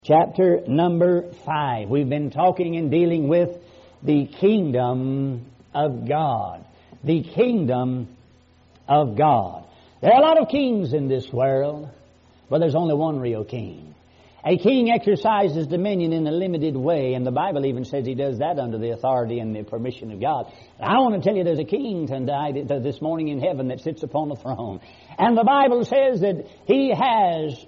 Chapter number 5. We've been talking and dealing with the kingdom of God. The kingdom of God. There are a lot of kings in this world, but there's only one real king. A king exercises dominion in a limited way, and the Bible even says he does that under the authority and the permission of God. I want to tell you there's a king tonight, this morning in heaven, that sits upon the throne. And the Bible says that he has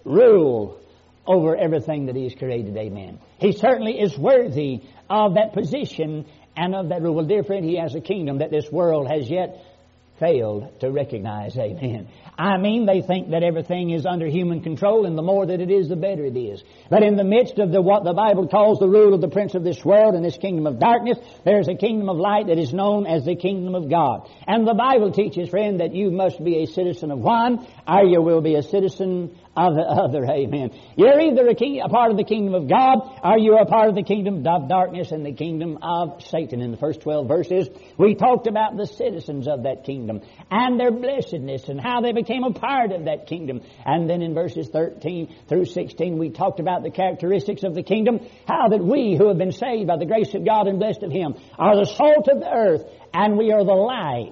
rule over everything that He has created. Amen. He certainly is worthy of that position and of that rule. Well, dear friend, He has a kingdom that this world has yet failed to recognize. Amen. I mean, they think that everything is under human control, and the more that it is, the better it is. But in the midst of what the Bible calls the rule of the prince of this world and this kingdom of darkness, there's a kingdom of light that is known as the kingdom of God. And the Bible teaches, friend, that you must be a citizen of one, or you will be a citizen of the other. Amen. You're either a part of the kingdom of God, or you're a part of the kingdom of darkness and the kingdom of Satan. In the first 12 verses, we talked about the citizens of that kingdom and their blessedness and how they became a part of that kingdom. And then in verses 13 through 16, we talked about the characteristics of the kingdom, how that we who have been saved by the grace of God and blessed of Him are the salt of the earth, and we are the light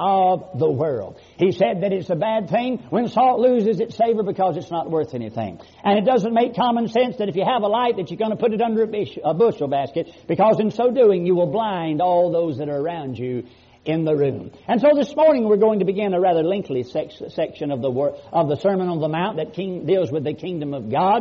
of the world. He said that it's a bad thing when salt loses its savor because it's not worth anything. And it doesn't make common sense that if you have a light that you're going to put it under a bushel basket, because in so doing you will blind all those that are around you in the room. And so this morning we're going to begin a rather lengthy section of the Sermon on the Mount that deals with the kingdom of God.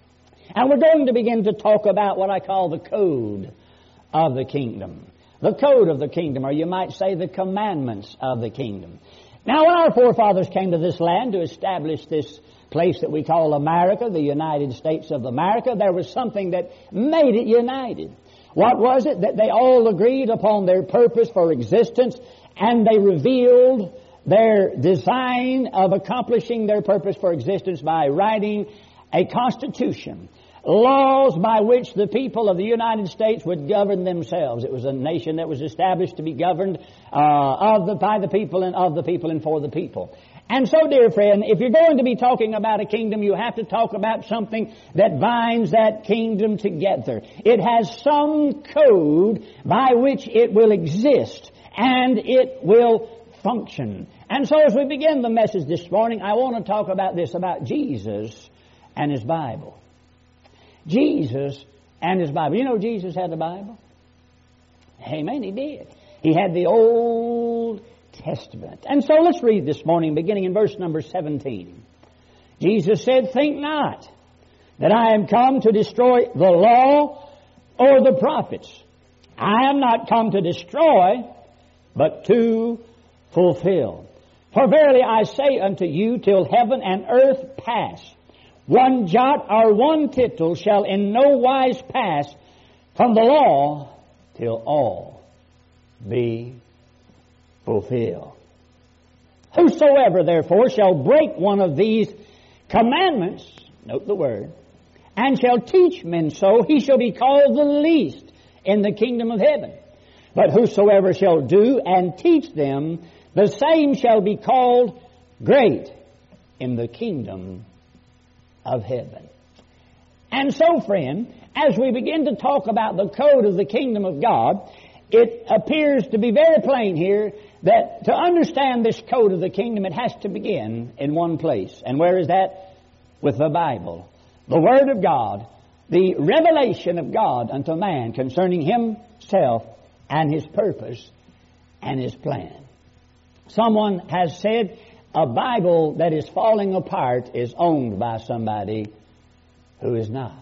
And we're going to begin to talk about what I call the code of the kingdom. The code of the kingdom, or you might say the commandments of the kingdom. Now, when our forefathers came to this land to establish this place that we call America, the United States of America, there was something that made it united. What was it? That they all agreed upon their purpose for existence, and they revealed their design of accomplishing their purpose for existence by writing a constitution. Laws by which the people of the United States would govern themselves. It was a nation that was established to be governed by the people and of the people and for the people. And so, dear friend, if you're going to be talking about a kingdom, you have to talk about something that binds that kingdom together. It has some code by which it will exist and it will function. And so as we begin the message this morning, I want to talk about this, about Jesus and His Bible. Jesus and His Bible. You know Jesus had the Bible? Amen, He did. He had the Old Testament. And so let's read this morning, beginning in verse number 17. Jesus said, "Think not that I am come to destroy the law or the prophets. I am not come to destroy, but to fulfill. For verily I say unto you, till heaven and earth pass, one jot or one tittle shall in no wise pass from the law till all be fulfilled. Whosoever therefore shall break one of these commandments," note the word, "and shall teach men so, he shall be called the least in the kingdom of heaven. But whosoever shall do and teach them, the same shall be called great in the kingdom of heaven." And so, friend, as we begin to talk about the code of the kingdom of God, it appears to be very plain here that to understand this code of the kingdom, it has to begin in one place. And where is that? With the Bible. The Word of God, the revelation of God unto man concerning Himself and His purpose and His plan. Someone has said, a Bible that is falling apart is owned by somebody who is not.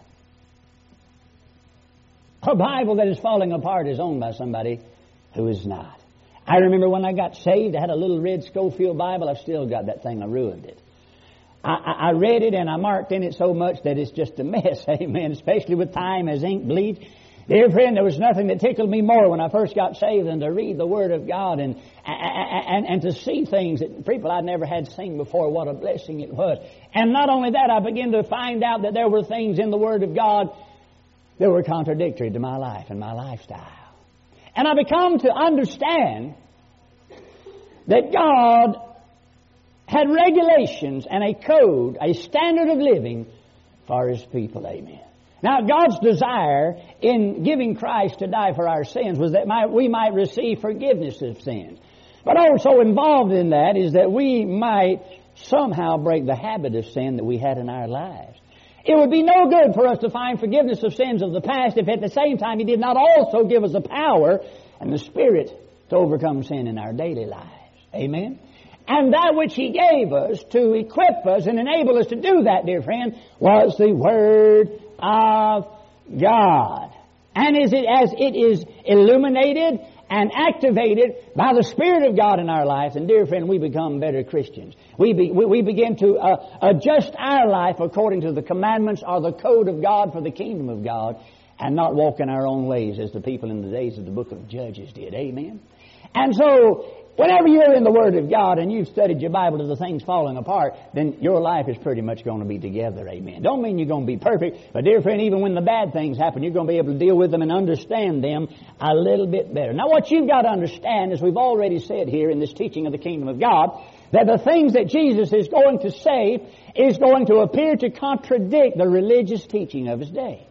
A Bible that is falling apart is owned by somebody who is not. I remember when I got saved, I had a little red Schofield Bible. I've still got that thing. I ruined it. I read it and I marked in it so much that it's just a mess. Amen. Especially with time as ink bleeds. Dear friend, there was nothing that tickled me more when I first got saved than to read the Word of God and to see things that people I'd never had seen before. What a blessing it was. And not only that, I began to find out that there were things in the Word of God that were contradictory to my life and my lifestyle. And I become to understand that God had regulations and a code, a standard of living for His people. Amen. Now, God's desire in giving Christ to die for our sins was that we might receive forgiveness of sins. But also involved in that is that we might somehow break the habit of sin that we had in our lives. It would be no good for us to find forgiveness of sins of the past if at the same time He did not also give us the power and the Spirit to overcome sin in our daily lives. Amen? And that which He gave us to equip us and enable us to do that, dear friend, was the Word of God. And as it is illuminated and activated by the Spirit of God in our lives, and dear friend, we become better Christians. We begin to adjust our life according to the commandments or the code of God for the kingdom of God, and not walk in our own ways as the people in the days of the book of Judges did. Amen? And so, whenever you're in the Word of God and you've studied your Bible to the things falling apart, then your life is pretty much going to be together. Amen. Don't mean you're going to be perfect, but dear friend, even when the bad things happen, you're going to be able to deal with them and understand them a little bit better. Now, what you've got to understand, as we've already said here in this teaching of the kingdom of God, that the things that Jesus is going to say is going to appear to contradict the religious teaching of His day.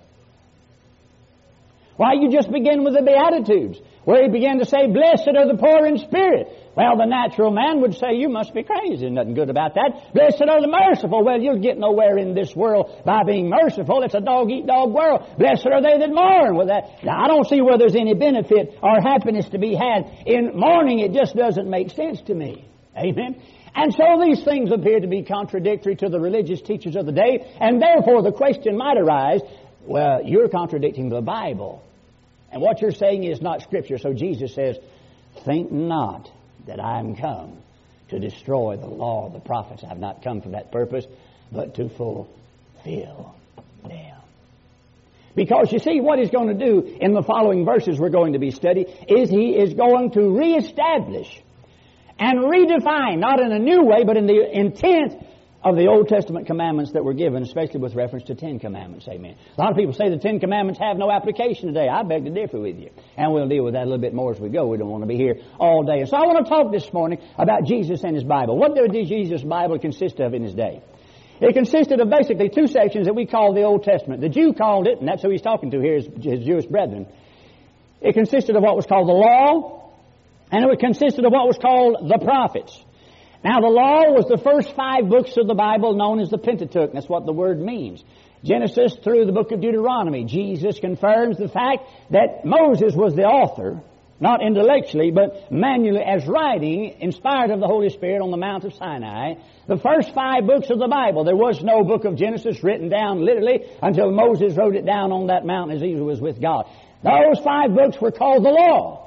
Why, you just begin with the Beatitudes, where He began to say, "Blessed are the poor in spirit." Well, the natural man would say, "You must be crazy. There's nothing good about that." "Blessed are the merciful." Well, you'll get nowhere in this world by being merciful. It's a dog-eat-dog world. "Blessed are they that mourn." Well, now, I don't see where there's any benefit or happiness to be had in mourning. It just doesn't make sense to me. Amen? And so these things appear to be contradictory to the religious teachers of the day, and therefore the question might arise, well, you're contradicting the Bible. And what you're saying is not Scripture. So Jesus says, "Think not that I am come to destroy the law of the prophets. I have not come for that purpose, but to fulfill them." Because you see, what He's going to do in the following verses we're going to be studying is He is going to reestablish and redefine, not in a new way, but in the intent of the Old Testament commandments that were given, especially with reference to 10 Commandments. Amen. A lot of people say the 10 Commandments have no application today. I beg to differ with you. And we'll deal with that a little bit more as we go. We don't want to be here all day. And so I want to talk this morning about Jesus and His Bible. What did Jesus' Bible consist of in His day? It consisted of basically two sections that we call the Old Testament. The Jew called it, and that's who he's talking to here, his Jewish brethren. It consisted of what was called the Law, and it consisted of what was called the Prophets. Now, the Law was the first 5 books of the Bible known as the Pentateuch. That's what the word means. Genesis through the book of Deuteronomy. Jesus confirms the fact that Moses was the author, not intellectually, but manually as writing, inspired of the Holy Spirit on the Mount of Sinai. The first 5 books of the Bible. There was no book of Genesis written down literally until Moses wrote it down on that mountain as he was with God. Those 5 books were called the Law.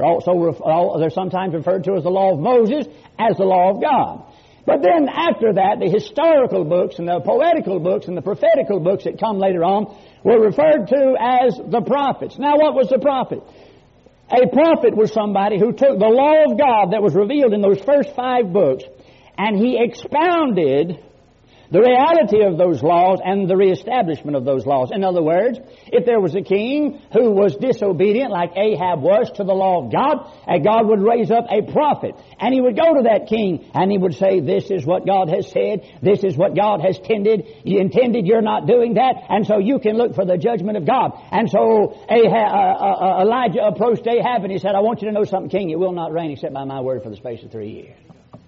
They're sometimes referred to as the Law of Moses, as the Law of God. But then after that, the historical books and the poetical books and the prophetical books that come later on were referred to as the prophets. Now, what was the prophet? A prophet was somebody who took the law of God that was revealed in those first 5 books, and he expounded the reality of those laws and the reestablishment of those laws. In other words, if there was a king who was disobedient, like Ahab was, to the law of God, God would raise up a prophet, and he would go to that king, and he would say, "This is what God has said, this is what God has intended, you're not doing that, and so you can look for the judgment of God." And so Elijah approached Ahab, and he said, "I want you to know something, king, it will not rain except by my word for the space of 3 years."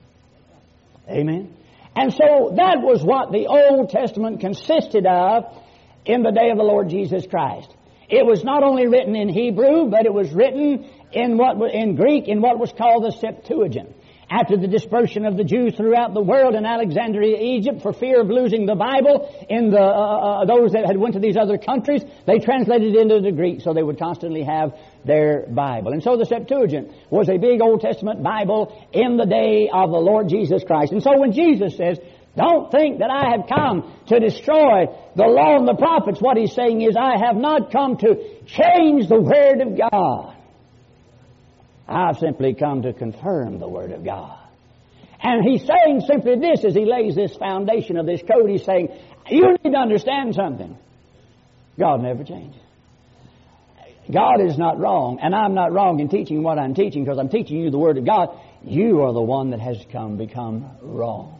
Amen. And so that was what the Old Testament consisted of in the day of the Lord Jesus Christ. It was not only written in Hebrew, but it was written in Greek in what was called the Septuagint. After the dispersion of the Jews throughout the world in Alexandria, Egypt, for fear of losing the Bible in those that had went to these other countries, they translated it into the Greek so they would constantly have their Bible. And so the Septuagint was a big Old Testament Bible in the day of the Lord Jesus Christ. And so when Jesus says, "Don't think that I have come to destroy the law and the prophets," what He's saying is, I have not come to change the Word of God. I've simply come to confirm the Word of God. And He's saying simply this as He lays this foundation of this code. He's saying, you need to understand something. God never changes. God is not wrong, and I'm not wrong in teaching what I'm teaching because I'm teaching you the Word of God. You are the one that has become wrong.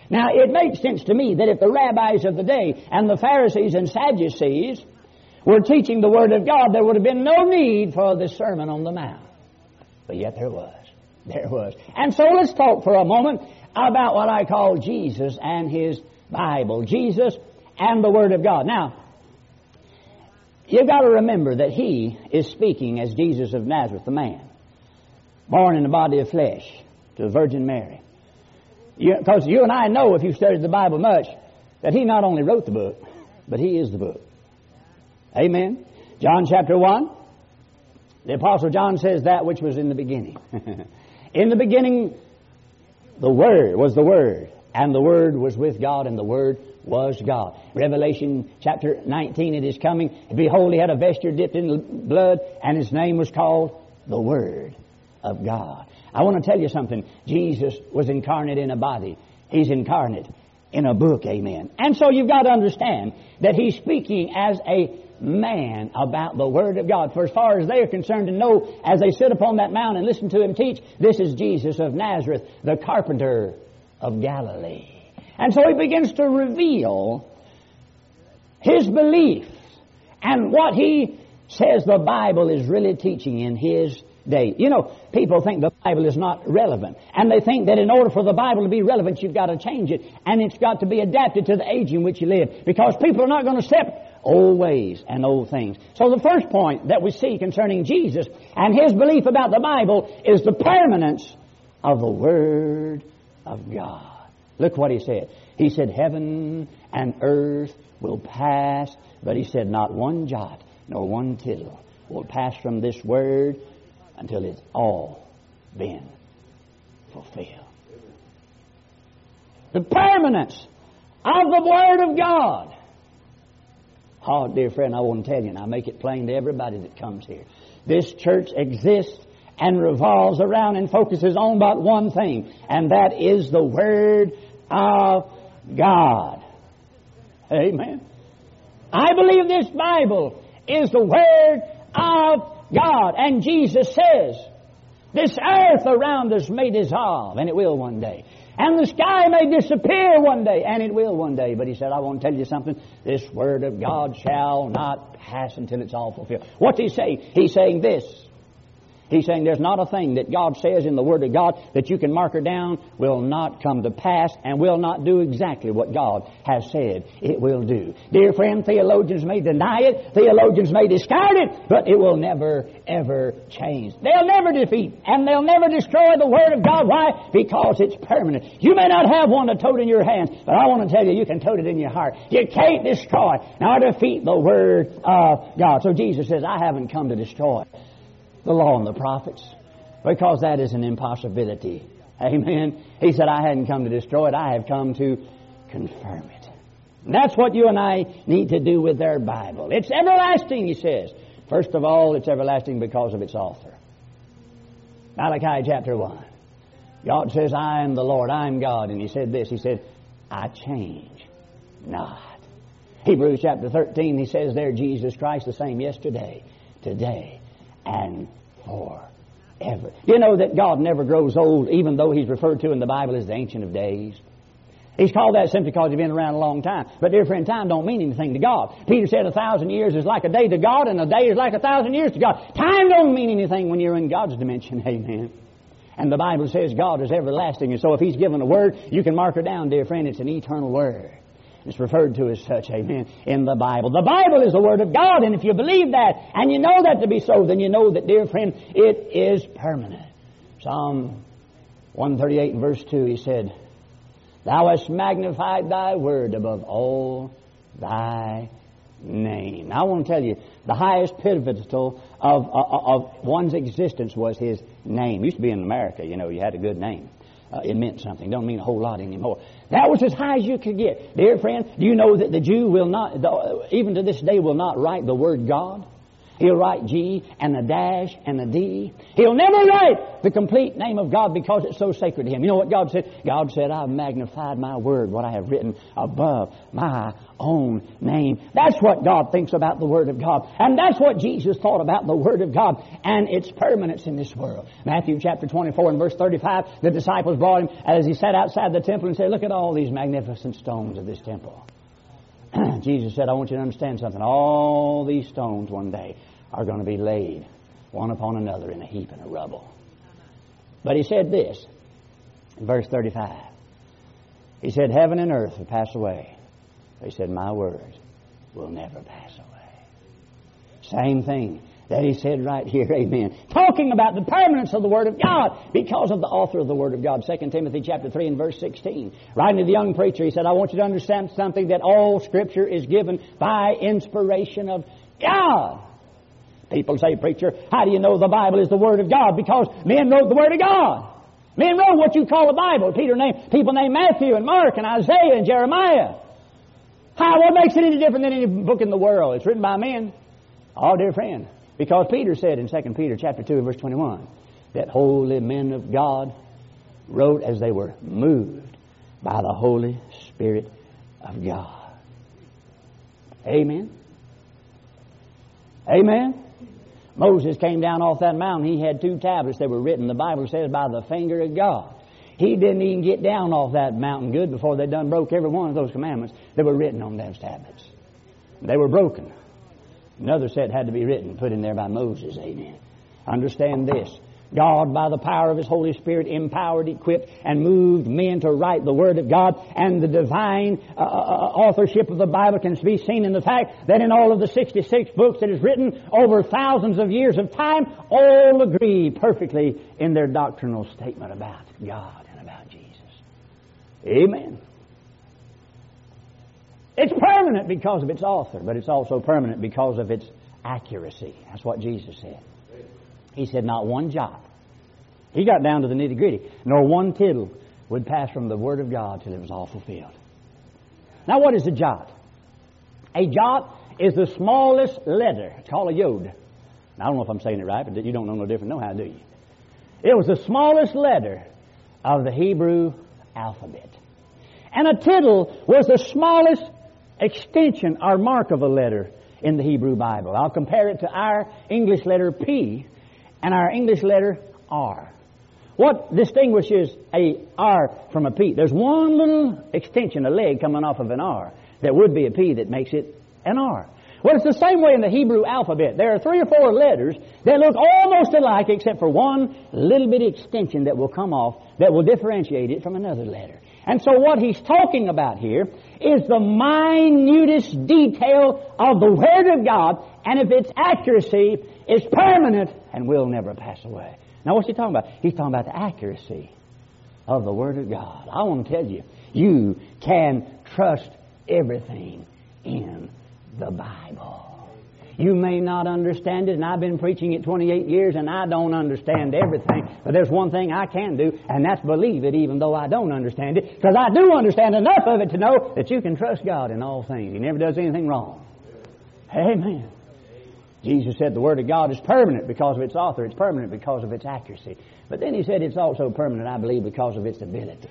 Now, it makes sense to me that if the rabbis of the day and the Pharisees and Sadducees were teaching the Word of God, there would have been no need for the Sermon on the Mount. But yet there was. There was. And so let's talk for a moment about what I call Jesus and His Bible. Jesus and the Word of God. Now, you've got to remember that He is speaking as Jesus of Nazareth, the man, born in the body of flesh to the Virgin Mary. Because you and I know, if you've studied the Bible much, that He not only wrote the book, but He is the book. Amen. John chapter 1, the Apostle John says that which was in the beginning. In the beginning, the Word was the Word, and the Word was with God, and the Word was God. Revelation chapter 19, it is coming. Behold, He had a vesture dipped in blood, and His name was called the Word of God. I want to tell you something. Jesus was incarnate in a body. He's incarnate in a book, amen. And so you've got to understand that He's speaking as a man about the Word of God. For as far as they are concerned to know, as they sit upon that mount and listen to Him teach, this is Jesus of Nazareth, the carpenter of Galilee. And so He begins to reveal His belief and what He says the Bible is really teaching in His day. You know, people think the Bible is not relevant. And they think that in order for the Bible to be relevant, you've got to change it. And it's got to be adapted to the age in which you live. Because people are not going to accept old ways and old things. So the first point that we see concerning Jesus and His belief about the Bible is the permanence of the Word of God. Look what He said. He said, heaven and earth will pass, but He said, not one jot nor one tittle will pass from this Word until it's all been fulfilled. The permanence of the Word of God. Oh, dear friend, I want to tell you, and I make it plain to everybody that comes here. This church exists and revolves around and focuses on but one thing, and that is the Word of God. Amen. I believe this Bible is the Word of God. And Jesus says, this earth around us may dissolve, and it will one day. And the sky may disappear one day, and it will one day. But He said, I want to tell you something. This Word of God shall not pass until it's all fulfilled. What's He saying? He's saying this. He's saying there's not a thing that God says in the Word of God that you can mark her down will not come to pass and will not do exactly what God has said it will do. Dear friend, theologians may deny it, theologians may discard it, but it will never, ever change. They'll never defeat and they'll never destroy the Word of God. Why? Because it's permanent. You may not have one to tote in your hands, but I want to tell you, you can tote it in your heart. You can't destroy nor defeat the Word of God. So Jesus says, I haven't come to destroy the law and the prophets, because that is an impossibility. Amen. He said, I hadn't come to destroy it, I have come to confirm it. And that's what you and I need to do with their Bible. It's everlasting, He says. First of all, it's everlasting because of its author. Malachi chapter 1. God says, I am the Lord, I am God. And He said this, He said, I change not. Hebrews chapter 13, He says there, Jesus Christ the same yesterday, today, and forever. You know that God never grows old, even though He's referred to in the Bible as the Ancient of Days. He's called that simply because He's been around a long time. But dear friend, time don't mean anything to God. Peter said 1,000 years is like a day to God, and a day is like 1,000 years to God. Time don't mean anything when you're in God's dimension. Amen. And the Bible says God is everlasting, and so if He's given a word, you can mark her down, dear friend. It's an eternal word. It's referred to as such, amen, in the Bible. The Bible is the Word of God, and if you believe that, and you know that to be so, then you know that, dear friend, it is permanent. Psalm 138 and verse 2, he said, Thou hast magnified Thy Word above all Thy name. Now, I want to tell you, the highest pivotal of one's existence was His name. It used to be in America, you know, you had a good name. It meant something. Don't mean a whole lot anymore. That was as high as you could get. Dear friend, do you know that the Jew will not, even to this day, will not write the word God? He'll write G and a dash and a D. He'll never write the complete name of God because it's so sacred to Him. You know what God said? God said, I've magnified my word, what I have written above my own name. That's what God thinks about the Word of God. And that's what Jesus thought about the Word of God and its permanence in this world. Matthew chapter 24 and verse 35, the disciples brought Him as He sat outside the temple and said, look at all these magnificent stones of this temple. Jesus said, I want you to understand something. All these stones one day are going to be laid one upon another in a heap and a rubble. But He said this in verse 35. He said, heaven and earth will pass away. He said, my word will never pass away. Same thing that He said right here, amen. Talking about the permanence of the Word of God because of the author of the Word of God. 2 Timothy chapter 3 and verse 16. Writing to the young preacher, he said, I want you to understand something, that all Scripture is given by inspiration of God. People say, preacher, how do you know the Bible is the Word of God? Because men wrote the Word of God. Men wrote what you call the Bible. People named Matthew and Mark and Isaiah and Jeremiah. What makes it any different than any book in the world? It's written by men. Oh, dear friend. Because Peter said in 2 Peter chapter 2 verse 21 that holy men of God wrote as they were moved by the Holy Spirit of God. Amen. Amen. Moses came down off that mountain. He had 2 tablets that were written, the Bible says, by the finger of God. He didn't even get down off that mountain good before they done broke every one of those commandments that were written on those tablets. They were broken. Another set had to be written, put in there by Moses. Amen. Understand this. God, by the power of His Holy Spirit, empowered, equipped, and moved men to write the Word of God. And the divine authorship of the Bible can be seen in the fact that in all of the 66 books that is written over thousands of years of time, all agree perfectly in their doctrinal statement about God and about Jesus. Amen. It's permanent because of its author, but it's also permanent because of its accuracy. That's what Jesus said. He said not one jot. He got down to the nitty-gritty. Nor one tittle would pass from the Word of God till it was all fulfilled. Now what is a jot? A jot is the smallest letter. It's called a yod. Now, I don't know if I'm saying it right, but you don't know no different know how, do you? It was the smallest letter of the Hebrew alphabet. And a tittle was the smallest extension or mark of a letter in the Hebrew Bible. I'll compare it to our English letter P and our English letter R. What distinguishes a R from a P? There's one little extension, a leg coming off of an R, that would be a P that makes it an R. Well, it's the same way in the Hebrew alphabet. There are 3 or 4 letters that look almost alike except for one little bitty extension that will come off that will differentiate it from another letter. And so what he's talking about here is the minutest detail of the Word of God, and if its accuracy is permanent and will never pass away. Now what's he talking about? He's talking about the accuracy of the Word of God. I want to tell you, you can trust everything in the Bible. You may not understand it, and I've been preaching it 28 years, and I don't understand everything. But there's one thing I can do, and that's believe it even though I don't understand it, because I do understand enough of it to know that you can trust God in all things. He never does anything wrong. Amen. Jesus said the Word of God is permanent because of its author. It's permanent because of its accuracy. But then He said it's also permanent, I believe, because of its ability.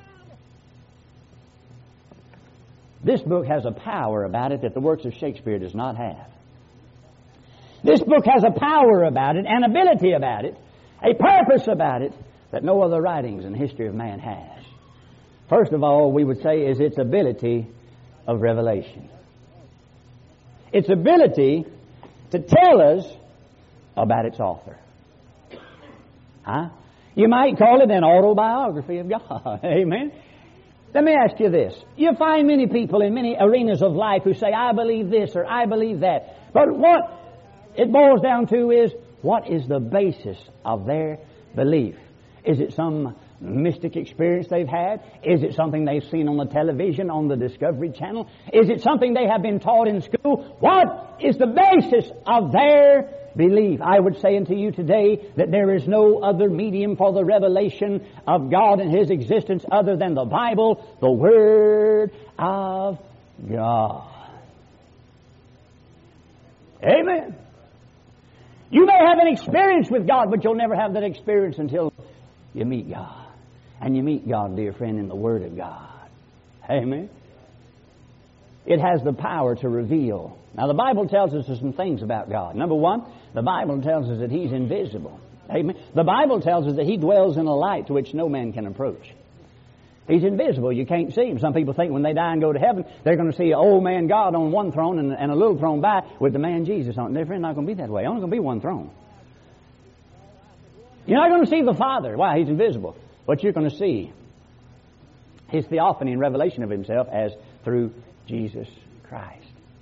This book has a power about it that the works of Shakespeare does not have. This book has a power about it, an ability about it, a purpose about it that no other writings in the history of man has. First of all, we would say is its ability of revelation. Its ability to tell us about its author. You might call it an autobiography of God. Amen. Let me ask you this. You find many people in many arenas of life who say, I believe this or I believe that. But what it boils down to is, what is the basis of their belief? Is it some mystic experience they've had? Is it something they've seen on the television, on the Discovery Channel? Is it something they have been taught in school? What is the basis of their belief? I would say unto you today that there is no other medium for the revelation of God and His existence other than the Bible, the Word of God. Amen. You may have an experience with God, but you'll never have that experience until you meet God. And you meet God, dear friend, in the Word of God. Amen. It has the power to reveal. Now, the Bible tells us some things about God. Number one, the Bible tells us that He's invisible. Amen. The Bible tells us that He dwells in a light to which no man can approach. He's invisible. You can't see Him. Some people think when they die and go to heaven, they're going to see an old man God on one throne and a little throne by with the man Jesus on it. Dear friend, not going to be that way. Only going to be one throne. You're not going to see the Father. Why? He's invisible. But you're going to see His theophany and revelation of Himself as through Jesus Christ.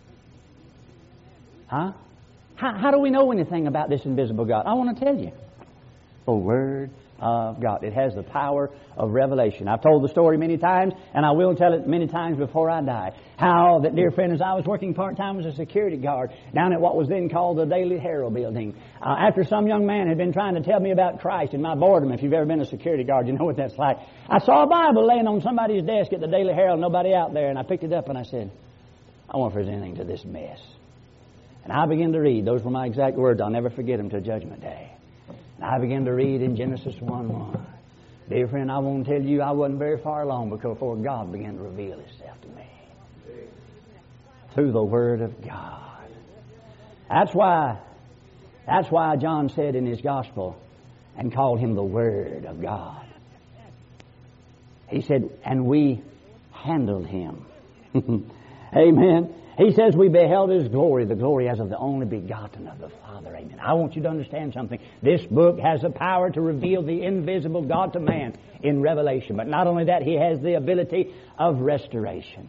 Huh? How do we know anything about this invisible God? I want to tell you. The Word of God. It has the power of revelation. I've told the story many times, and I will tell it many times before I die. How that, dear friend, as I was working part-time as a security guard down at what was then called the Daily Herald building, after some young man had been trying to tell me about Christ in my boredom, if you've ever been a security guard, you know what that's like. I saw a Bible laying on somebody's desk at the Daily Herald, nobody out there, and I picked it up and I said, I wonder if there's anything to this mess. And I began to read. Those were my exact words. I'll never forget them till Judgment Day. I began to read in Genesis 1:1. Dear friend, I won't tell you I wasn't very far along before God began to reveal Himself to me. Through the Word of God. That's why John said in his Gospel and called Him the Word of God. He said, and we handled Him. Amen. He says we beheld His glory, the glory as of the only begotten of the Father. Amen. I want you to understand something. This book has the power to reveal the invisible God to man in revelation. But not only that, He has the ability of restoration.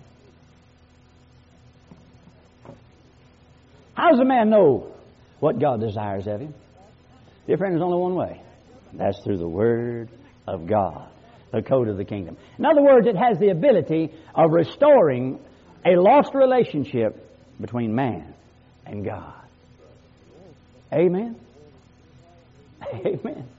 How does a man know what God desires of him? Dear friend, there's only one way. That's through the Word of God, the code of the kingdom. In other words, it has the ability of restoring a lost relationship between man and God. Amen? Amen.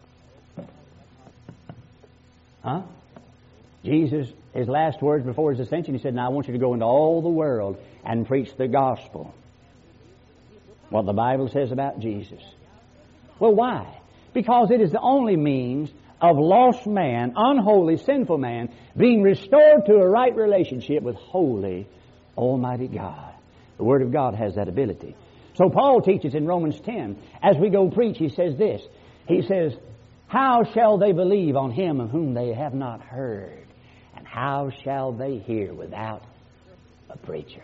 Huh? Jesus, His last words before His ascension, He said, now I want you to go into all the world and preach the gospel. What the Bible says about Jesus. Well, why? Because it is the only means of lost man, unholy, sinful man, being restored to a right relationship with holy, almighty God. The Word of God has that ability. So Paul teaches in Romans 10, as we go preach, he says this. He says, how shall they believe on Him of whom they have not heard? And how shall they hear without a preacher?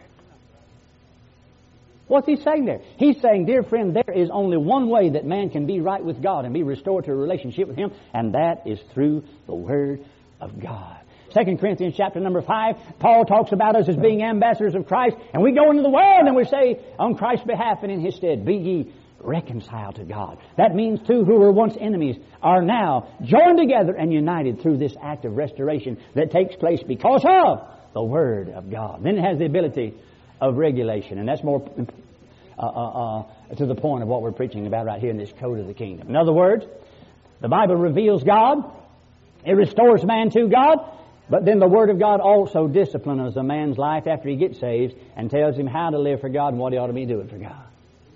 What's he saying there? He's saying, dear friend, there is only one way that man can be right with God and be restored to a relationship with Him, and that is through the Word of God. 2 Corinthians chapter number 5, Paul talks about us as being ambassadors of Christ, and we go into the world and we say, on Christ's behalf and in His stead, be ye reconciled to God. That means two who were once enemies are now joined together and united through this act of restoration that takes place because of the Word of God. Then it has the ability of regulation, and that's more to the point of what we're preaching about right here in this code of the kingdom. In other words, the Bible reveals God, it restores man to God, but then the Word of God also disciplines a man's life after he gets saved and tells him how to live for God and what he ought to be doing for God.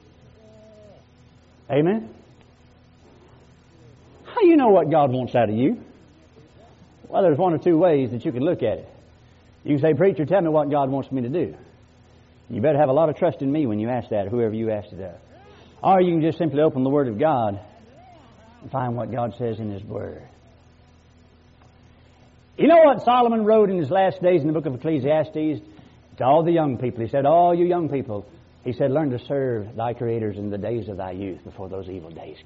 Amen? How do you know what God wants out of you? Well, there's one or two ways that you can look at it. You can say, preacher, tell me what God wants me to do. You better have a lot of trust in me when you ask that, whoever you asked it of. Or you can just simply open the Word of God and find what God says in His Word. You know what Solomon wrote in his last days in the book of Ecclesiastes to all the young people? He said, all you young people, he said, learn to serve thy creators in the days of thy youth before those evil days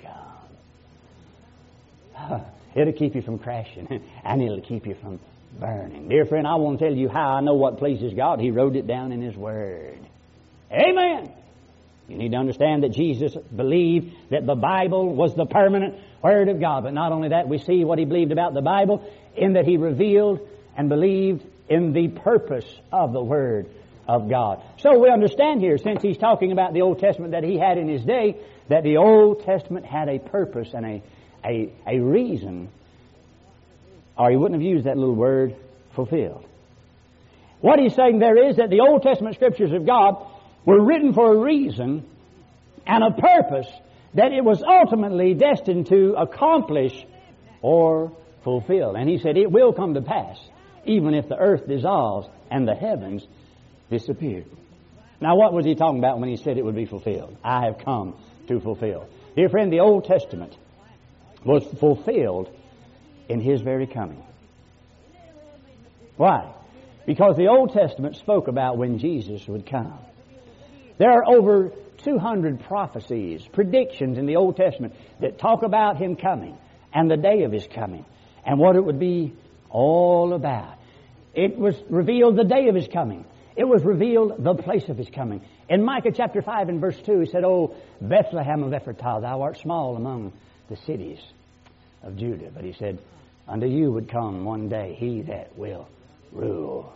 come. It'll keep you from crashing, and it'll keep you from burning. Dear friend, I want to tell you how I know what pleases God. He wrote it down in His Word. Amen. You need to understand that Jesus believed that the Bible was the permanent Word of God. But not only that, we see what He believed about the Bible in that He revealed and believed in the purpose of the Word of God. So we understand here, since He's talking about the Old Testament that He had in His day, that the Old Testament had a purpose and a reason, or He wouldn't have used that little word, fulfilled. What He's saying there is that the Old Testament Scriptures of God were written for a reason and a purpose that it was ultimately destined to accomplish or fulfill. And he said, it will come to pass, even if the earth dissolves and the heavens disappear. Now, what was he talking about when he said it would be fulfilled? I have come to fulfill. Dear friend, the Old Testament was fulfilled in His very coming. Why? Because the Old Testament spoke about when Jesus would come. There are over 200 prophecies, predictions in the Old Testament that talk about Him coming and the day of His coming and what it would be all about. It was revealed the day of His coming. It was revealed the place of His coming. In Micah chapter 5 and verse 2, He said, O Bethlehem of Ephratah, thou art small among the cities of Judah. But He said, unto you would come one day He that will rule.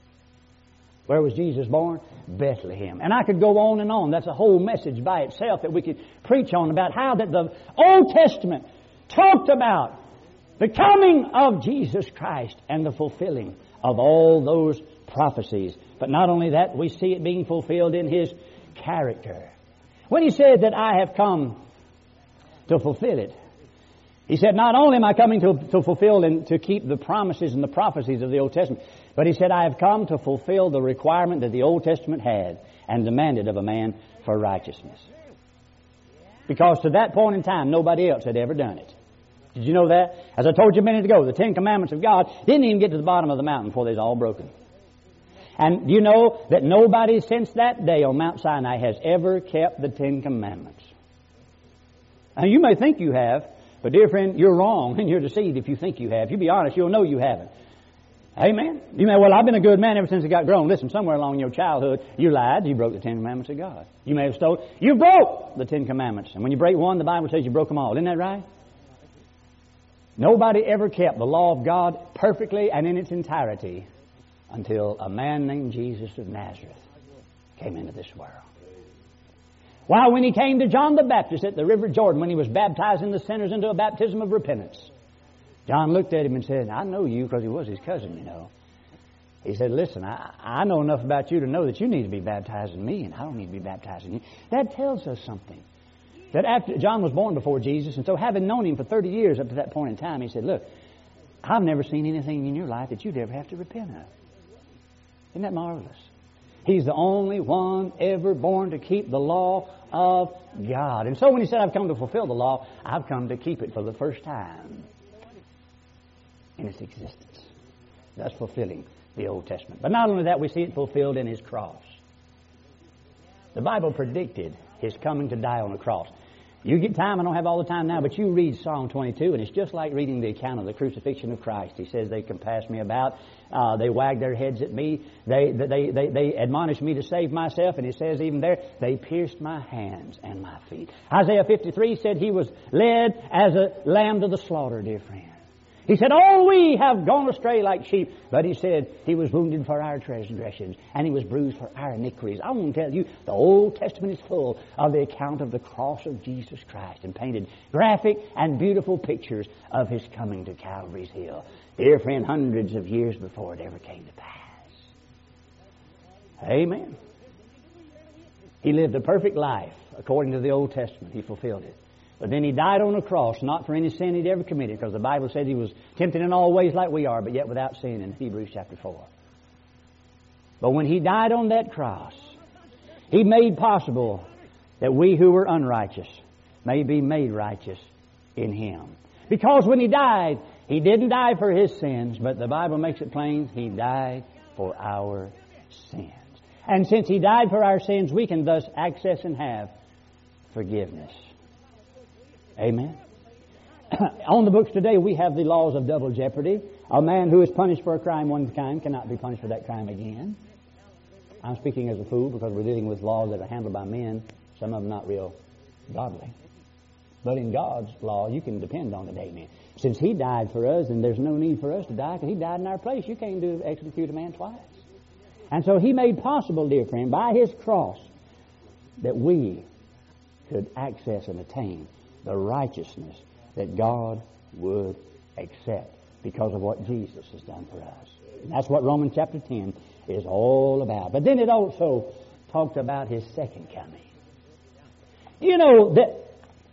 Where was Jesus born? Bethlehem. And I could go on and on. That's a whole message by itself that we could preach on about how that the Old Testament talked about the coming of Jesus Christ and the fulfilling of all those prophecies. But not only that, we see it being fulfilled in His character. When He said that I have come to fulfill it, He said, not only am I coming to fulfill and to keep the promises and the prophecies of the Old Testament, but He said, I have come to fulfill the requirement that the Old Testament had and demanded of a man for righteousness. Because to that point in time, nobody else had ever done it. Did you know that? As I told you a minute ago, the Ten Commandments of God didn't even get to the bottom of the mountain before they was all broken. And you know that nobody since that day on Mount Sinai has ever kept the Ten Commandments. Now, you may think you have, but dear friend, you're wrong and you're deceived if you think you have. If you be honest, you'll know you haven't. Amen? You may, well, I've been a good man ever since I got grown. Listen, somewhere along in your childhood, you lied, you broke the Ten Commandments of God. You may have stolen. You broke the Ten Commandments. And when you break one, the Bible says you broke them all. Isn't that right? Nobody ever kept the law of God perfectly and in its entirety until a man named Jesus of Nazareth came into this world. Why, when He came to John the Baptist at the River Jordan, when He was baptizing the sinners into a baptism of repentance, John looked at him and said, I know you, because he was his cousin, you know. He said, listen, I know enough about you to know that you need to be baptizing me, and I don't need to be baptizing you. That tells us something. That after John was born before Jesus, and so having known Him for 30 years up to that point in time, he said, look, I've never seen anything in your life that you'd ever have to repent of. Isn't that marvelous? He's the only one ever born to keep the law of God. And so when He said, I've come to fulfill the law, I've come to keep it for the first time in its existence. Thus fulfilling the Old Testament. But not only that, we see it fulfilled in His cross. The Bible predicted His coming to die on the cross. You get time, I don't have all the time now, but you read Psalm 22, and it's just like reading the account of the crucifixion of Christ. He says, they compassed me about, they wagged their heads at me, they admonished me to save myself, and it says even there, they pierced my hands and my feet. Isaiah 53 said He was led as a lamb to the slaughter, dear friend. He said, all we have gone astray like sheep. But He said, He was wounded for our transgressions, and He was bruised for our iniquities. I want to tell you, the Old Testament is full of the account of the cross of Jesus Christ, and painted graphic and beautiful pictures of His coming to Calvary's Hill. Dear friend, hundreds of years before it ever came to pass. Amen. He lived a perfect life according to the Old Testament. He fulfilled it. But then He died on a cross, not for any sin He'd ever committed, because the Bible said He was tempted in all ways like we are, but yet without sin in Hebrews chapter 4. But when He died on that cross, He made possible that we who were unrighteous may be made righteous in Him. Because when He died, He didn't die for His sins, but the Bible makes it plain, He died for our sins. And since He died for our sins, we can thus access and have forgiveness. Amen. On the books today, we have the laws of double jeopardy. A man who is punished for a crime one time cannot be punished for that crime again. I'm speaking as a fool because we're dealing with laws that are handled by men, some of them not real godly. But in God's law, you can depend on it, amen. Since He died for us, and there's no need for us to die because He died in our place, you can't execute a man twice. And so He made possible, dear friend, by His cross, that we could access and attain the righteousness that God would accept because of what Jesus has done for us. And that's what Romans chapter 10 is all about. But then it also talked about His second coming. You know that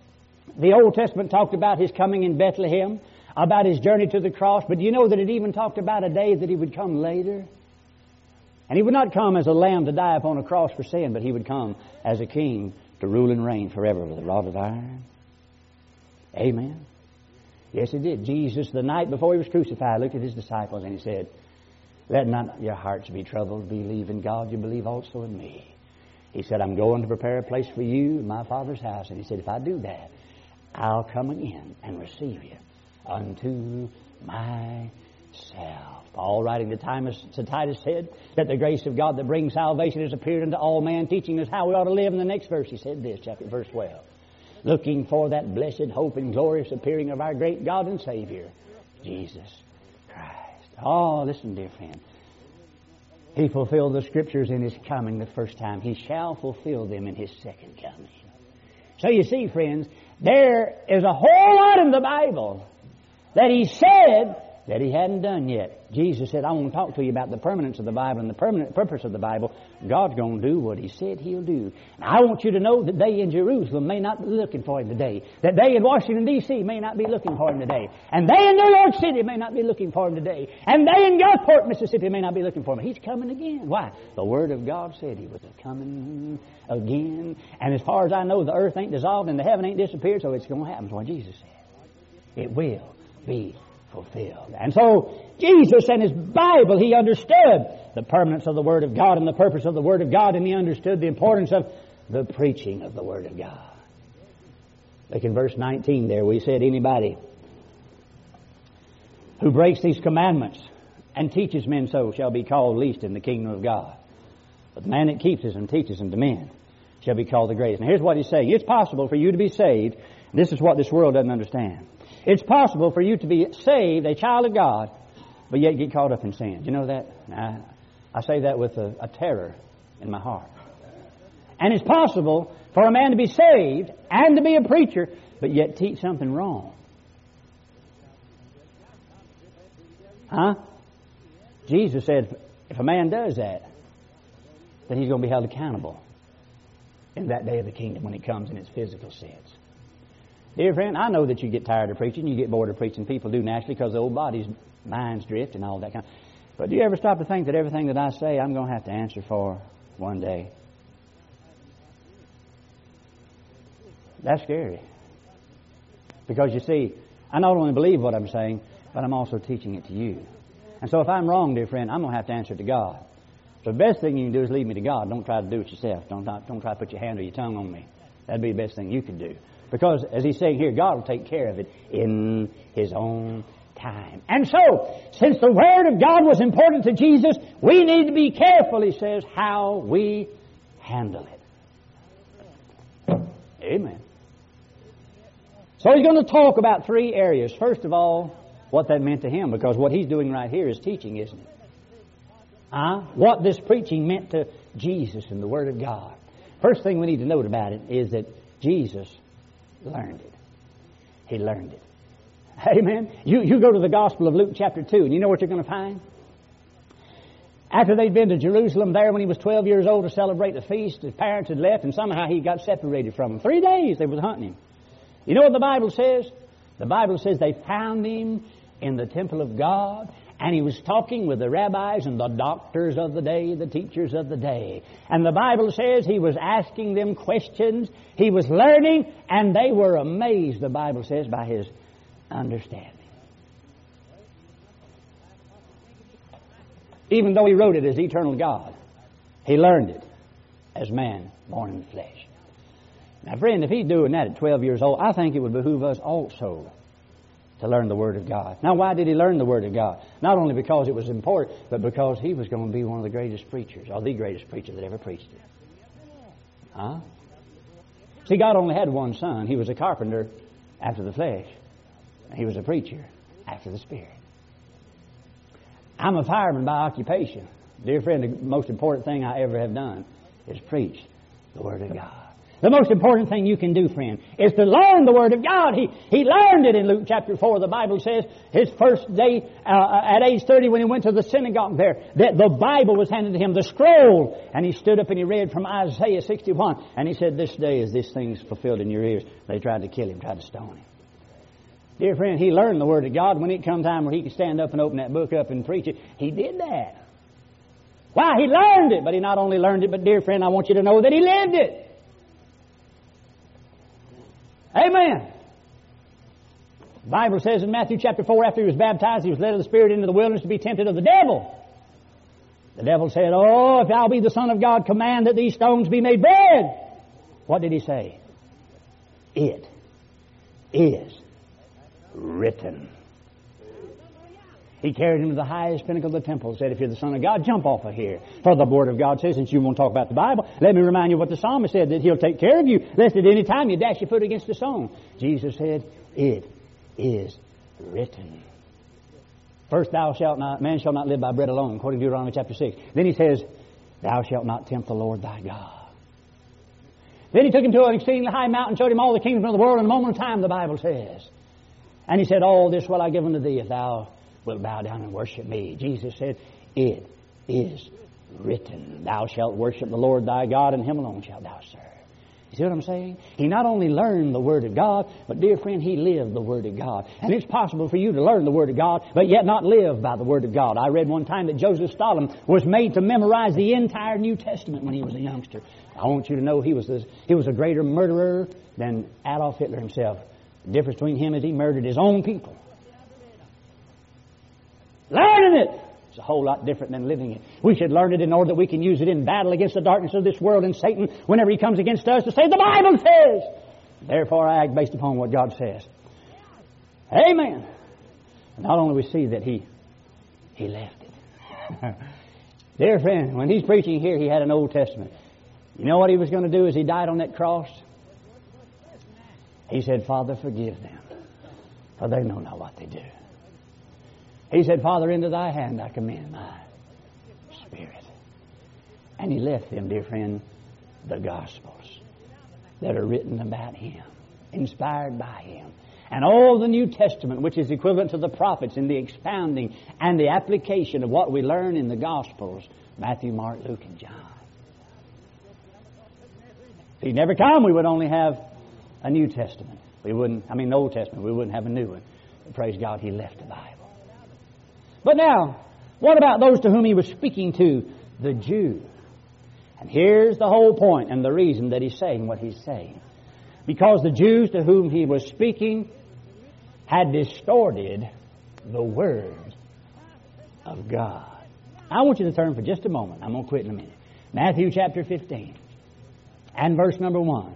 The Old Testament talked about His coming in Bethlehem, about His journey to the cross, but do you know that it even talked about a day that He would come later? And He would not come as a lamb to die upon a cross for sin, but He would come as a king to rule and reign forever with a rod of iron. Amen. Yes, He did. Jesus, the night before He was crucified, looked at His disciples and He said, "Let not your hearts be troubled. Believe in God, you believe also in me." He said, "I'm going to prepare a place for you in my Father's house." And He said, "If I do that, I'll come again and receive you unto myself." Paul, writing to Titus, said that the grace of God that brings salvation has appeared unto all men, teaching us how we ought to live. In the next verse, he said this, verse 12. "Looking for that blessed hope and glorious appearing of our great God and Savior, Jesus Christ." Oh, listen, dear friend. He fulfilled the Scriptures in His coming the first time. He shall fulfill them in His second coming. So you see, friends, there is a whole lot in the Bible that He said that He hadn't done yet. Jesus said, "I want to talk to you about the permanence of the Bible and the permanent purpose of the Bible." God's going to do what He said He'll do. And I want you to know that they in Jerusalem may not be looking for Him today. That they in Washington, D.C. may not be looking for Him today. And they in New York City may not be looking for Him today. And they in Gulfport, Mississippi may not be looking for Him. He's coming again. Why? The Word of God said He was coming again. And as far as I know, the earth ain't dissolved and the heaven ain't disappeared, so it's going to happen. That's what Jesus said. It will be fulfilled. And so Jesus and His Bible, He understood the permanence of the Word of God and the purpose of the Word of God, and He understood the importance of the preaching of the Word of God. Like in verse 19 there, we said, "Anybody who breaks these commandments and teaches men so shall be called least in the kingdom of God. But the man that keeps us and teaches them to men shall be called the greatest." Now here's what He's saying. It's possible for you to be saved. This is what this world doesn't understand. It's possible for you to be saved, a child of God, but yet get caught up in sin. Do you know that? I say that with a terror in my heart. And it's possible for a man to be saved and to be a preacher, but yet teach something wrong. Huh? Jesus said, if a man does that, then he's going to be held accountable in that day of the kingdom when He comes in its physical sense. Dear friend, I know that you get tired of preaching, you get bored of preaching. People do naturally because the old body's minds drift and all that kind of. But do you ever stop to think that everything that I say I'm going to have to answer for one day? That's scary. Because you see, I not only believe what I'm saying, but I'm also teaching it to you. And so if I'm wrong, dear friend, I'm going to have to answer to God. So the best thing you can do is leave me to God. Don't try to do it yourself. Don't try to put your hand or your tongue on me. That'd be the best thing you can do. Because, as He's saying here, God will take care of it in His own time. And so, since the Word of God was important to Jesus, we need to be careful, He says, how we handle it. Amen. So He's going to talk about three areas. First of all, what that meant to Him, because what He's doing right here is teaching, isn't it? What this preaching meant to Jesus and the Word of God. First thing we need to note about it is that Jesus learned it. He learned it. Amen. You go to the Gospel of Luke chapter 2, and you know what you're going to find? After they'd been to Jerusalem there when He was 12 years old to celebrate the feast, His parents had left, and somehow He got separated from them. 3 days they was hunting Him. You know what the Bible says? The Bible says they found Him in the temple of God, and He was talking with the rabbis and the doctors of the day, the teachers of the day. And the Bible says He was asking them questions. He was learning, and they were amazed, the Bible says, by His understanding. Even though He wrote it as eternal God, He learned it as man born in the flesh. Now, friend, if He's doing that at 12 years old, I think it would behoove us also to learn the Word of God. Now, why did He learn the Word of God? Not only because it was important, but because He was going to be one of the greatest preachers, or the greatest preacher that ever preached it. See, God only had one Son. He was a carpenter after the flesh. He was a preacher after the Spirit. I'm a fireman by occupation. Dear friend, the most important thing I ever have done is preach the Word of God. The most important thing you can do, friend, is to learn the Word of God. He learned it in Luke chapter 4. The Bible says his first day at age 30 when he went to the synagogue there, that the Bible was handed to him, the scroll. And he stood up and he read from Isaiah 61. And he said, this day is this thing's fulfilled in your ears. They tried to kill him, tried to stone him. Dear friend, he learned the Word of God. When it come time where he could stand up and open that book up and preach it, he did that. Why? He learned it. But he not only learned it, but dear friend, I want you to know that he lived it. Amen. The Bible says in Matthew chapter 4, after he was baptized, he was led of the Spirit into the wilderness to be tempted of the devil. The devil said, oh, if thou be the Son of God, command that these stones be made bread. What did he say? It is written. He carried him to the highest pinnacle of the temple and said, if you're the Son of God, jump off of here. For the Word of God says, since you won't talk about the Bible, let me remind you what the psalmist said, that He'll take care of you, lest at any time you dash your foot against a stone. Jesus said, it is written. First, man shall not live by bread alone, according to Deuteronomy chapter 6. Then he says, thou shalt not tempt the Lord thy God. Then he took him to an exceedingly high mountain, showed him all the kingdoms of the world in a moment of time, the Bible says. And he said, all this will I give unto thee if thou wilt bow down and worship me. Jesus said, it is written, thou shalt worship the Lord thy God, and Him alone shalt thou serve. You see what I'm saying? He not only learned the Word of God, but dear friend, he lived the Word of God. And it's possible for you to learn the Word of God, but yet not live by the Word of God. I read one time that Joseph Stalin was made to memorize the entire New Testament when he was a youngster. I want you to know he was a greater murderer than Adolf Hitler himself. The difference between him is he murdered his own people. Learning it is a whole lot different than living it. We should learn it in order that we can use it in battle against the darkness of this world and Satan whenever he comes against us to say, the Bible says. Therefore I act based upon what God says. Amen. Not only we see that he left it. Dear friend, when he's preaching here, he had an Old Testament. You know what he was going to do as he died on that cross? He said, Father, forgive them, for they know not what they do. He said, Father, into thy hand I commend my spirit. And he left them, dear friend, the Gospels that are written about him, inspired by him. And all the New Testament, which is equivalent to the prophets in the expounding and the application of what we learn in the Gospels, Matthew, Mark, Luke, and John. If he'd never come, we would only have a New Testament. The Old Testament. We wouldn't have a new one. But praise God, he left the Bible. But now, what about those to whom he was speaking to? The Jews. And here's the whole point and the reason that he's saying what he's saying. Because the Jews to whom he was speaking had distorted the Word of God. I want you to turn for just a moment. I'm going to quit in a minute. Matthew chapter 15 and verse number 1.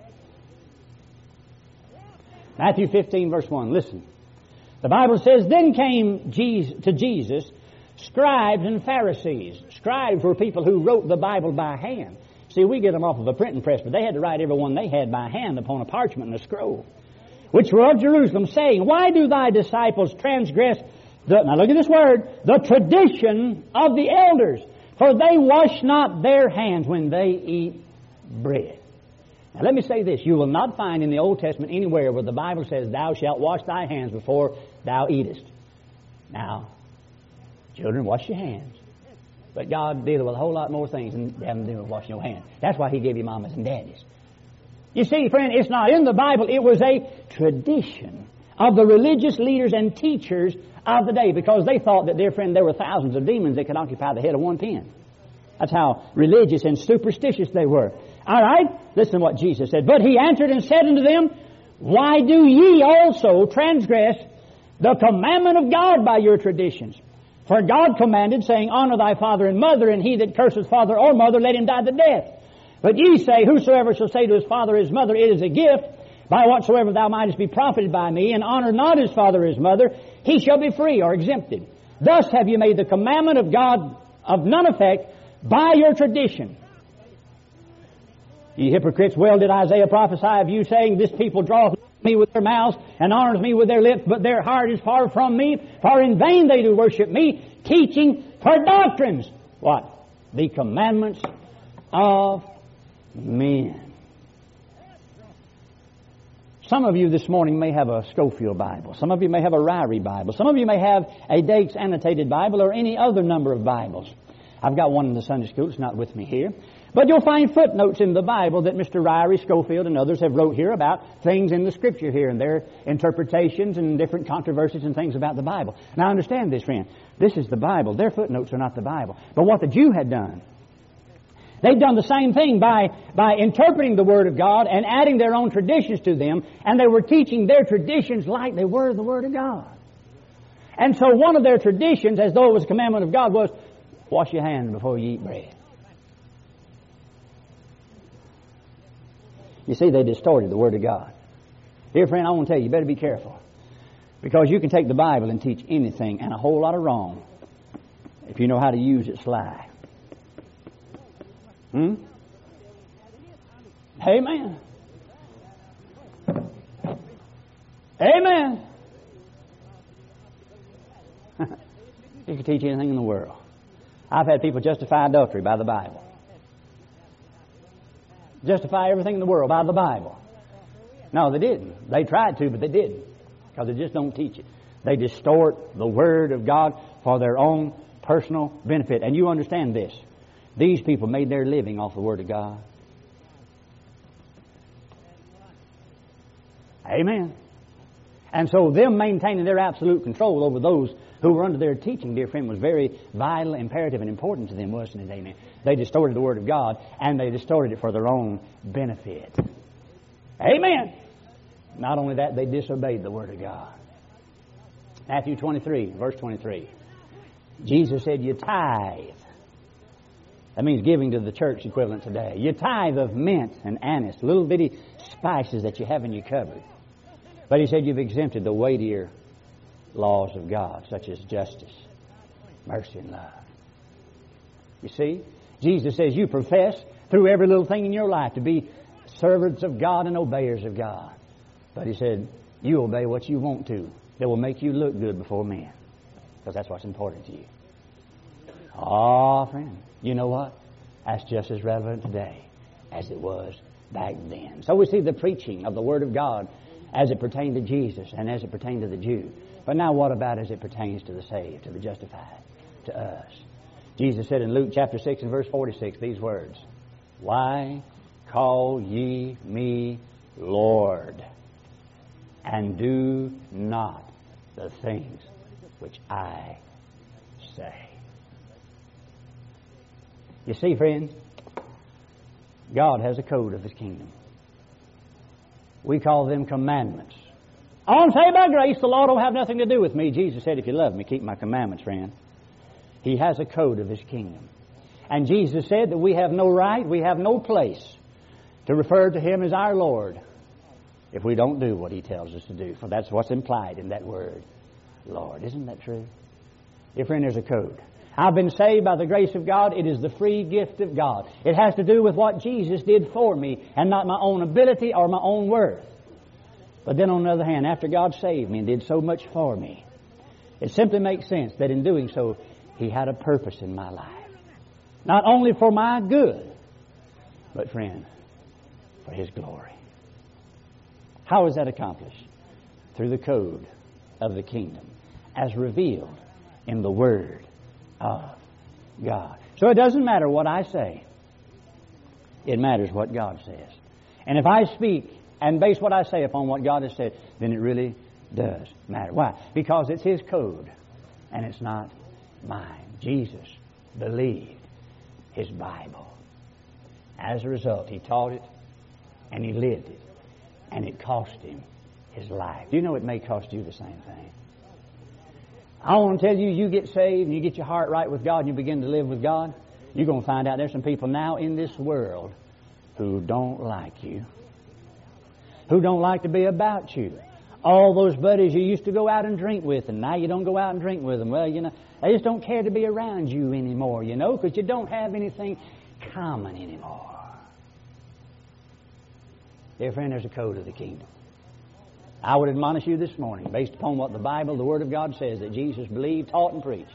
Matthew 15 verse 1. Listen. The Bible says, then came to Jesus scribes and Pharisees. Scribes were people who wrote the Bible by hand. See, we get them off of a printing press, but they had to write every one they had by hand upon a parchment and a scroll, which were of Jerusalem, saying, why do thy disciples transgress now look at this word, the tradition of the elders? For they wash not their hands when they eat bread. Now let me say this, you will not find in the Old Testament anywhere where the Bible says, thou shalt wash thy hands before thou eatest. Now, children, wash your hands. But God deals with a whole lot more things than having to do with washing your hands. That's why He gave you mamas and daddies. You see, friend, it's not in the Bible. It was a tradition of the religious leaders and teachers of the day, because they thought that, dear friend, there were thousands of demons that could occupy the head of one pin. That's how religious and superstitious they were. All right, listen to what Jesus said. But He answered and said unto them, why do ye also transgress the commandment of God by your traditions? For God commanded, saying, honor thy father and mother, and he that curseth father or mother, let him die the death. But ye say, whosoever shall say to his father or his mother, it is a gift, by whatsoever thou mightest be profited by me, and honor not his father or his mother, he shall be free or exempted. Thus have you made the commandment of God of none effect by your tradition. Ye hypocrites, well did Isaiah prophesy of you, saying, this people draweth me with their mouths, and honors me with their lips, but their heart is far from me, for in vain they do worship me, teaching for doctrines. What? The commandments of men. Some of you this morning may have a Schofield Bible. Some of you may have a Ryrie Bible. Some of you may have a Dake's Annotated Bible or any other number of Bibles. I've got one in the Sunday school. It's not with me here. But you'll find footnotes in the Bible that Mr. Ryrie, Schofield, and others have wrote here about things in the Scripture here and their interpretations and different controversies and things about the Bible. Now understand this, friend. This is the Bible. Their footnotes are not the Bible. But what the Jew had done, they've done the same thing by interpreting the Word of God and adding their own traditions to them, and they were teaching their traditions like they were the Word of God. And so one of their traditions, as though it was a commandment of God, was wash your hands before you eat bread. You see, they distorted the Word of God. Dear friend, I want to tell you, you better be careful. Because you can take the Bible and teach anything and a whole lot of wrong if you know how to use it sly. Amen. Amen. You can teach anything in the world. I've had people justify adultery by the Bible. Justify everything in the world by the Bible. No, they didn't. They tried to, but they didn't. Because they just don't teach it. They distort the Word of God for their own personal benefit. And you understand this. These people made their living off the Word of God. Amen. And so them maintaining their absolute control over those who were under their teaching, dear friend, was very vital, imperative, and important to them, wasn't it? Amen. They distorted the Word of God, and they distorted it for their own benefit. Amen. Not only that, they disobeyed the Word of God. Matthew 23, verse 23. Jesus said, you tithe. That means giving to the church equivalent today. You tithe of mint and anise, little bitty spices that you have in your cupboard. But he said you've exempted the weightier laws of God, such as justice, mercy, and love. You see, Jesus says you profess through every little thing in your life to be servants of God and obeyers of God. But he said, you obey what you want to. That will make you look good before men. Because that's what's important to you. Oh, friend, you know what? That's just as relevant today as it was back then. So we see the preaching of the Word of God as it pertained to Jesus and as it pertained to the Jew. But now what about as it pertains to the saved, to the justified, to us? Jesus said in Luke chapter 6 and verse 46 these words, why call ye me Lord, and do not the things which I say? You see, friend, God has a code of His kingdom. We call them commandments. I'm saved by grace, the law don't have nothing to do with me. Jesus said, if you love me, keep my commandments, friend. He has a code of His kingdom. And Jesus said that we have no right, we have no place to refer to Him as our Lord if we don't do what He tells us to do. For that's what's implied in that word, Lord. Isn't that true? Dear friend, there's a code. I've been saved by the grace of God. It is the free gift of God. It has to do with what Jesus did for me and not my own ability or my own worth. But then on the other hand, after God saved me and did so much for me, it simply makes sense that in doing so, He had a purpose in my life. Not only for my good, but, friend, for His glory. How is that accomplished? Through the code of the kingdom as revealed in the Word of God. So it doesn't matter what I say. It matters what God says. And if I speak and base what I say upon what God has said, then it really does matter. Why? Because it's His code and it's not mine. Jesus believed His Bible. As a result, He taught it and He lived it. And it cost Him His life. Do you know it may cost you the same thing? I want to tell you, you get saved and you get your heart right with God and you begin to live with God, you're going to find out there's some people now in this world who don't like you. Who don't like to be about you. All those buddies you used to go out and drink with, and now you don't go out and drink with them. Well, you know, they just don't care to be around you anymore, you know, because you don't have anything common anymore. Dear friend, there's a code of the kingdom. I would admonish you this morning, based upon what the Bible, the Word of God says, that Jesus believed, taught, and preached,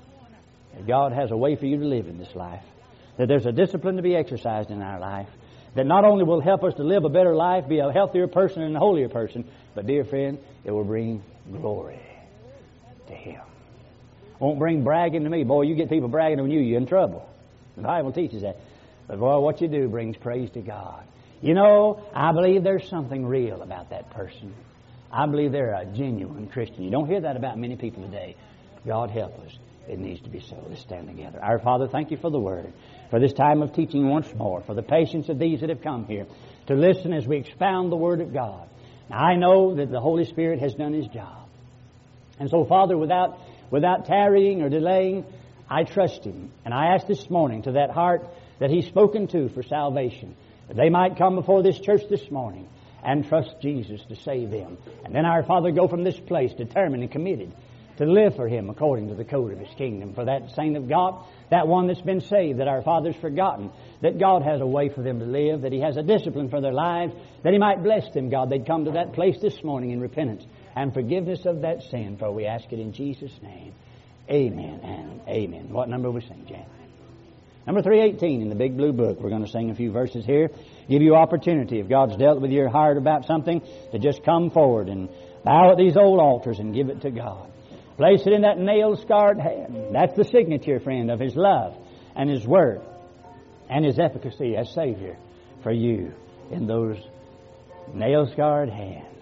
that God has a way for you to live in this life, that there's a discipline to be exercised in our life, that not only will help us to live a better life, be a healthier person and a holier person, but, dear friend, it will bring glory to Him. Won't bring bragging to me. Boy, you get people bragging on you, you're in trouble. The Bible teaches that. But, boy, what you do brings praise to God. You know, I believe there's something real about that person. I believe they're a genuine Christian. You don't hear that about many people today. God help us. It needs to be so. Let's stand together. Our Father, thank You for the Word, for this time of teaching once more, for the patience of these that have come here to listen as we expound the Word of God. Now, I know that the Holy Spirit has done His job. And so, Father, without tarrying or delaying, I trust Him. And I ask this morning to that heart that He's spoken to for salvation, that they might come before this church this morning and trust Jesus to save them. And then, our Father, go from this place determined and committed to live for Him according to the code of His kingdom. For that saint of God, that one that's been saved, that our Father's forgotten, that God has a way for them to live, that He has a discipline for their lives, that He might bless them, God. They'd come to that place this morning in repentance and forgiveness of that sin, for we ask it in Jesus' name. Amen and amen. What number we sing, Jan? Number 318 in the Big Blue Book. We're going to sing a few verses here. Give you opportunity, if God's dealt with your heart about something, to just come forward and bow at these old altars and give it to God. Place it in that nail-scarred hand. That's the signature, friend, of His love and His Word and His efficacy as Savior for you in those nail-scarred hands.